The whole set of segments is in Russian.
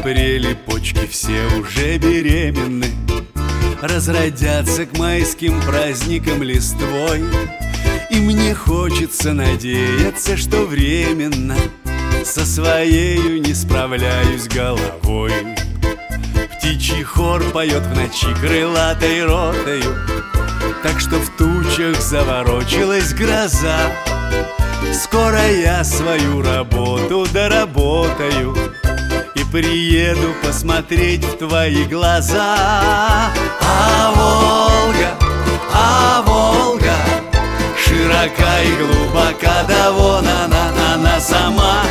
апреле почки все уже беременны, разродятся к майским праздникам листвой. И мне хочется надеяться, что временно со своею не справляюсь головой. Птичий хор поет в ночи крылатой ротою, так что в тучах заворочилась гроза. Скоро я свою работу доработаю и приеду посмотреть в твои глаза. А Волга, широка и глубока, да вон она сама.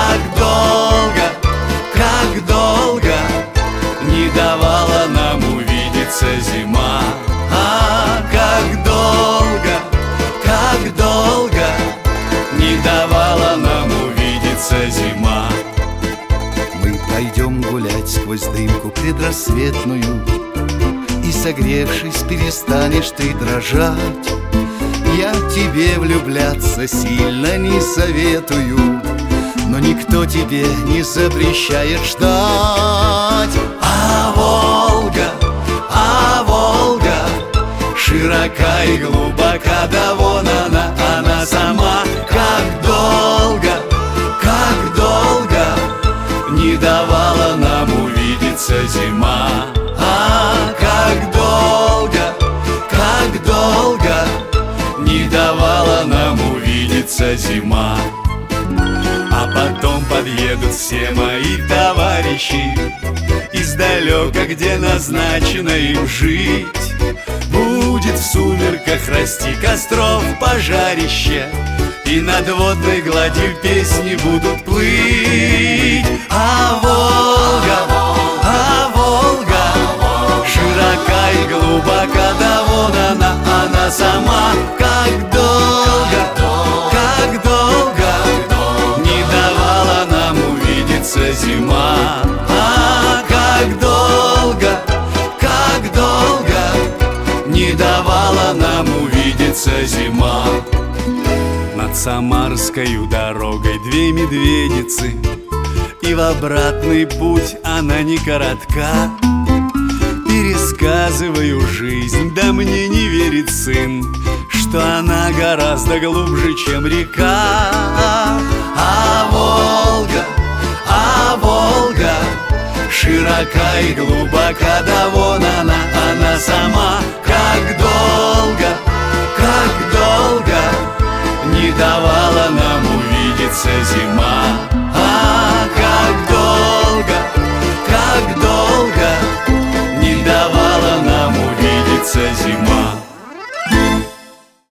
Как долго не давала нам увидеться зима. Как долго не давала нам увидеться зима. Мы пойдем гулять сквозь дымку предрассветную, и, согревшись, перестанешь ты дрожать. Я тебе влюбляться сильно не советую, но никто тебе не запрещает ждать. А Волга, широка и глубока, да вон она сама. Как долго не давала нам увидеться зима. Как долго не давала нам увидеться зима. А потом подъедут все мои товарищи издалека, где назначено им жить. Будет в сумерках расти костров пожарище, и над водной гладью песни будут плыть. А Волга, широка и глубока, да вон она сама. Как долго не давала нам увидеться зима. Как долго не давала нам увидеться зима. Над Самарскою дорогой две медведицы, и в обратный путь она не коротка. Пересказываю жизнь, да мне не верит сын, что она гораздо глубже, чем река. А Волга, широка и глубока, да вон она сама. Как долго не давала нам увидеться зима. Как долго не давала нам увидеться зима.